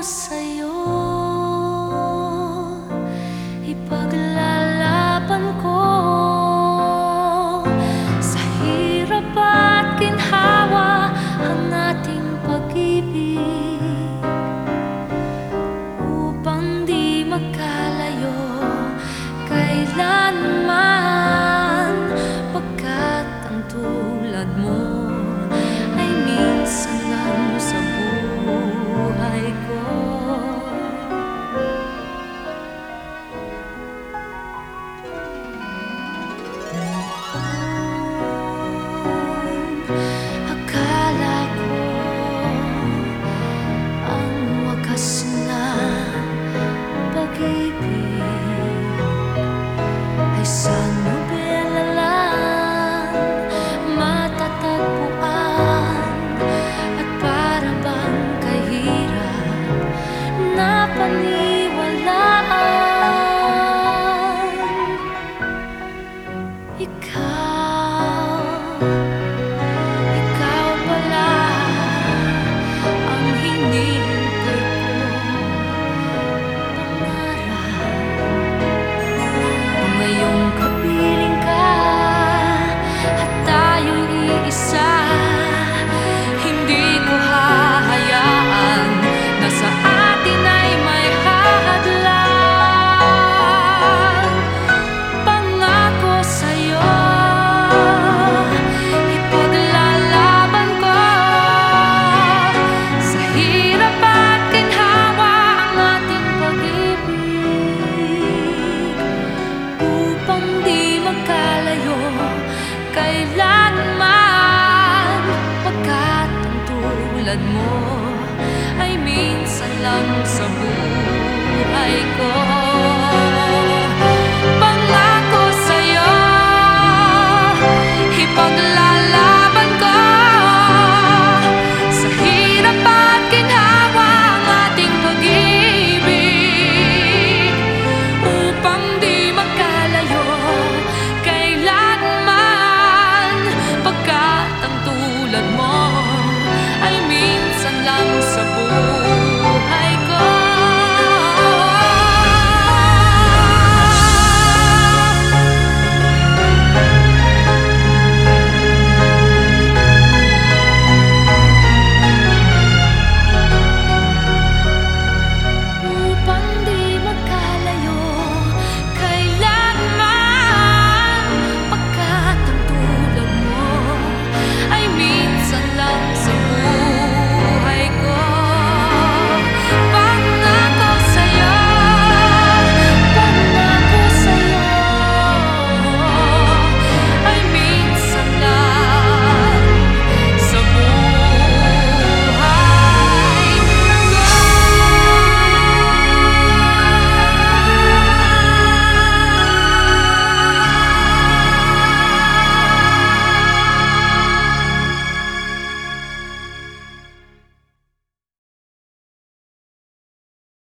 sa'yo, ipaglalaban ko sa hirap at ginhawa ang ating pag-ibig, upang di magkalayo kailanman, pagkat ang tulad mo ay minsan lang sa buhay ko. Akala ko ang wakas na pag-ibig ay sa nobela lang matatagpuan, at para bang kahirap na paniwalaan. Ikaw pala ang hinihintay kong pangarap. Ngayong kapiling ka at tayo'y iisa, hindi ko hahayaan na sa atin ay may hadlang. Pangako sa'yo, ipaglalaban ko sa hirap at ginhawa ang ating pag-ibig, upang di magkalayo kailanman, pagkat ang tulad mo ay minsan lang sa buhay ko.